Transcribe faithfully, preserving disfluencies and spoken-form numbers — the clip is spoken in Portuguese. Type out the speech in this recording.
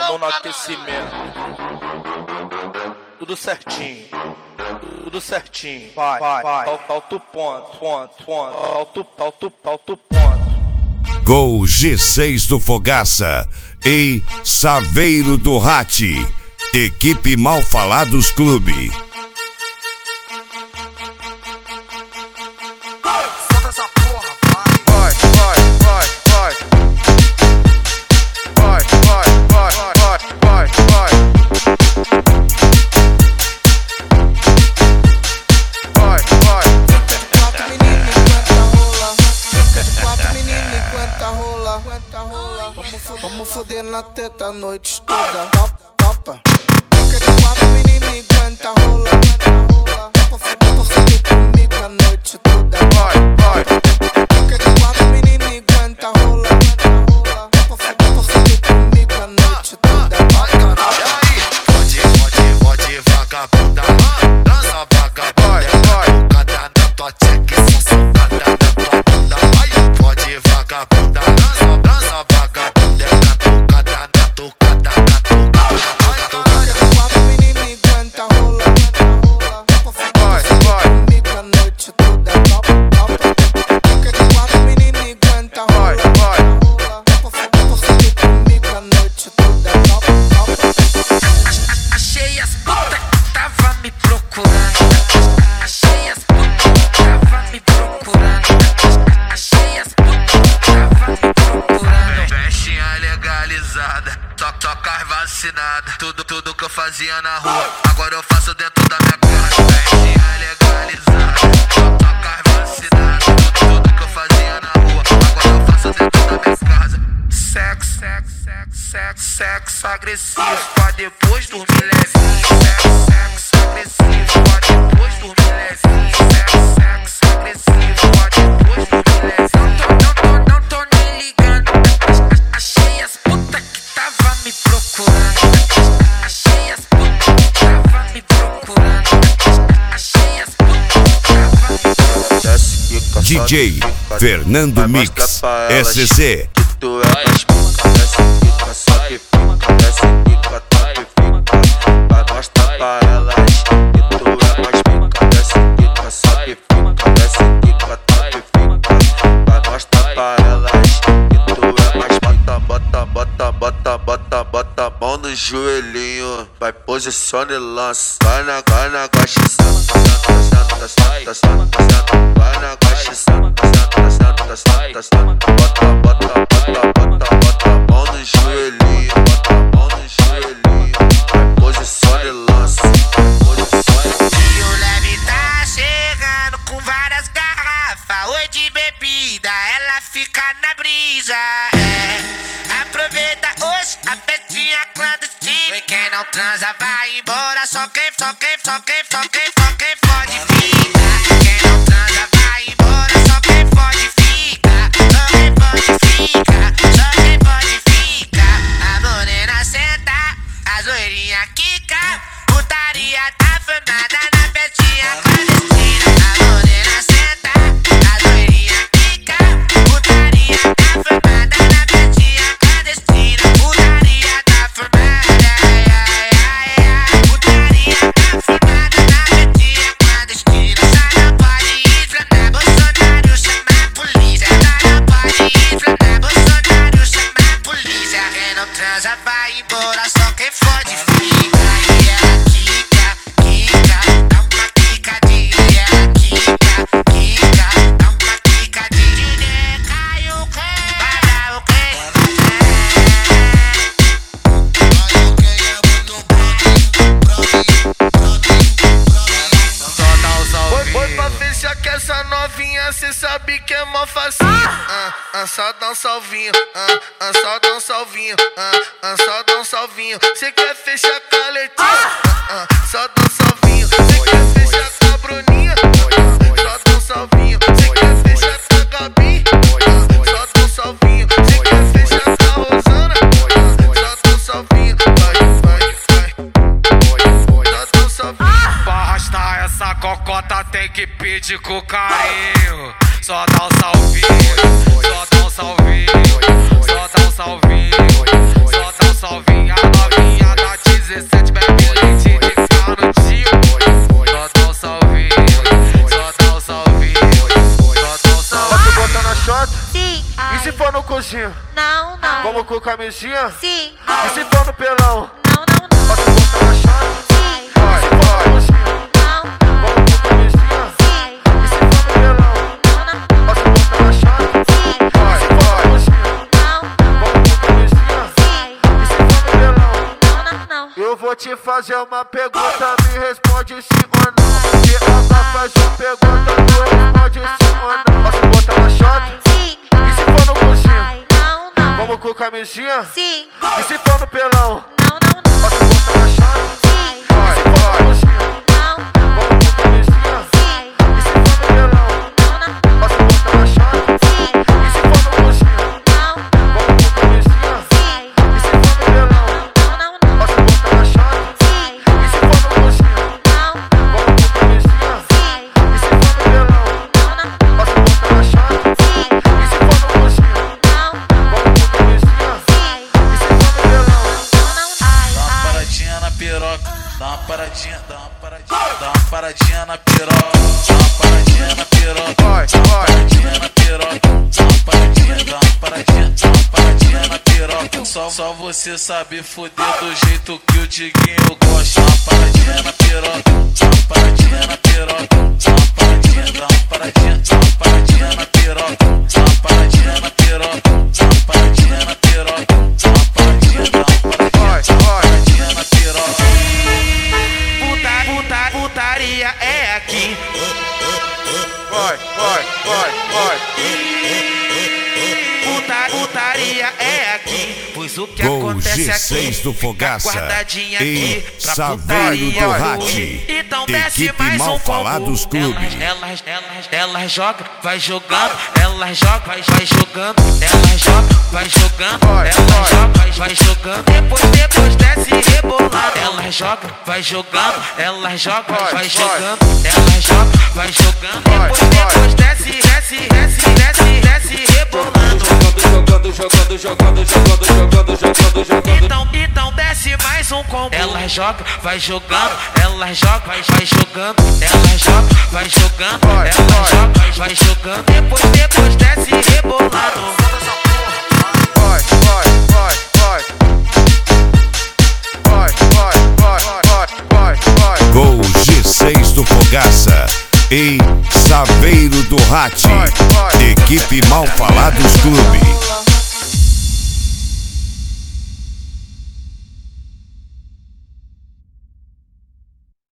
mão no aquecimento. Tudo certinho. Tudo certinho. Vai, vai, vai. Falta o ponto, ponto, ponto. Falta o, falta o, falta o ponto. Gol G seis do Fogaça e Saveiro do Rati. Equipe Mal Falados Clube. Vamos foder na teta a noite toda. Topa. Aquele quatro menino aguenta rola. Topa foder comigo a noite toda. Aquele quatro menino aguenta rola. Topa foder comigo a noite toda. E aí? Pode, pode, pode vagabunda. Dança vagabunda. Cada na tua check, só socada na tua bunda. Pode vagabunda. Dança, dança vagabunda. Tudo, tudo que eu fazia na rua, agora eu faço dentro da minha casa. Festinha legalizada, tocar vacinada. Tudo, tudo que eu fazia na rua, agora eu faço dentro da minha casa. Sexo, sexo, sexo, sexo, sexo agressivo, pra depois dormir levinho. Sexo, sexo agressivo, pra depois dormir levinho. Sexo, sexo agressivo, pra depois dormir levinho. Não tô, não tô, não tô nem ligando. Achei as putas que tava me procurando. D J Fernando Mix S C. Tu é mais pica, desce pica, só que fica, desce pica, tá que fica. Vai mostrar pra elas que tu é mais pica, desce pica, só que fica, desce pica, tá que fica. Vai mostrar pra elas que tu é mais bota, bota, bota, bota, bota, bota a mão no joelhinho, vai posiciona e lança. Vai na, vai na guache, senta, senta, senta, senta, senta, vai na guache, senta, senta, senta, senta, senta, bota, bota, bota, bota, bota a mão no joelhinho, bota a mão no joelhinho, vai posiciona e lança. E o leve tá chegando com várias garrafas, oi de bebida, ela fica na brisa. É, aproveita hoje a festinha clandestina. E quem não transa vai embora, só quem, só quem, só quem, só quem, só quem pode ficar. Quem não transa vai embora, só quem pode ficar. Só quem pode ficar, só quem pode ficar. A morena senta, a zoeirinha quica, putaria tá formada na festinha clandestina. A morena senta, a zoeirinha quica, putaria tá formada na festinha clandestina. Putaria tá formada, ai, ai, ai, ai. Putaria tá formada na festinha clandestina. Só não pode inflamar, Bolsonaro chama a polícia. Só não pode inflamar, Bolsonaro chama a polícia. Quem não transa vai embora, só quem pode ficar. E ela quica, quica, dá uma quicadinha. Quica, quica, dá uma quicadinha. Cai o quê? Vai dar o quê? Só dá um salve. Foi pra fechar que essa novinha cê sabe que é mó facinho. Ah, ah, só dá um salvinho. Ah, ah, só dá um salvinho. Ah, ah, só dá um salvinho. Cê quer fechar com a Letícia? Ah, ah, só dá um salvinho. Cê quer fechar com a Bruninha? Só dá um salvinho. Cê quer fechar com a Gabi? Só dá um salvinho. Cê quer fechar com a Rosana? Só dá um salvinho. Vai, vai, vai. Só dá um salvinho. Pra arrastar essa cocota tem que pedir com carinho. Só dá um salvinho, só dá um salvinho, só dá um salvinho, só dá um salvinho. coxinha? Não, não. Vamos com camisinha? Sim. E se for no pelão? Não, não, não. Bota a boca na chave? Sim. Vai, vai, coxinha. Não, Vamos com camisinha? sim. E se for no pelão? Não, não. Bota a boca na chave? Sim. Vai, vai, coxinha. Não, Vamos com camisinha? sim. E se for no pelão? Não, não, não. Eu vou te fazer uma pergunta, me responde sim ou não. Se ela faz uma pergunta, tu responde sim ou não. Posso botar na chave? Sim. E se for no coxinha? Ai, não, não. Vamos com camisinha? Sim. E se for no pelão? Não, não, não. Posso botar na chave? Sim. Vai, vai, coxinha. Não, Vamos com camisinha? sim. E se for no pelão? Não, não. Posso botar na chave? Sim. E se for no coxinha? Não, Vamos com camisinha? sim. E se for no pelão? Não, não, não. Posso botar na chave? Sim. E se for no coxinha? Não, Vamos com camisinha? sim. E se for no pelão? Não, não. Posso botar na chave? Sim. E se for no coxinha? Não, Vamos com camisinha? sim. E se for no pelão? Não, não. Ai, Dá uma ai. paradinha na piroca, dá uma paradinha, dá uma paradinha, dá uma paradinha na piroca, dá uma paradinha na piroca, Vai, dá uma vai. paradinha na piroca, dá uma paradinha, dá uma paradinha, dá uma paradinha na piroca. Só, só você sabe foder do jeito que o Diguinho gosta. Dá uma paradinha na piroca, dá uma paradinha na piroca, dá uma paradinha, dá uma paradinha, dá uma paradinha na piroca, dá uma paradinha na piroca, dá uma paradinha na piroca, dá uma paradinha, dá uma paradinha, Vai, dá uma vai. paradinha na piroca. Puta, puta, putaria é aqui. Vai, vai, vai, vai. Puta, putaria é aqui. Pois o que Com o acontece G seis aqui do Fogaça fica guardadinha e aqui pra Saveiro putaria do fluir. Rati, Então desce equipe mais mal um falados combo. clube. Elas, elas, elas, elas jogam, vai jogando. Elas jogam, vai, vai jogando. Elas jogam, vai jogando. Vai, Elas vai. jogam, vai, vai jogando. Depois, depois desce rebolando. Elas jogam, vai jogando. Elas jogam, Vai, vai vai. jogando. Elas jogam, vai jogando. Vai, Depois, vai. depois desce, desce, desce, desce, desce rebolando. Jogando, jogando, jogando, jogando, jogando, jogando, jogando. Então, então desce mais um combo. Ela joga, vai jogando. Ela joga, vai, vai jogando. Ela joga, vai jogando. Vai, Ela vai. joga, vai, vai jogando. Depois, depois desce rebolando. Vai, vai, vai, vai. Vai, vai, vai, vai, vai, vai. Com o G seis do Fogaça e Saveiro do Rati, Vai, vai. equipe mal falados clube.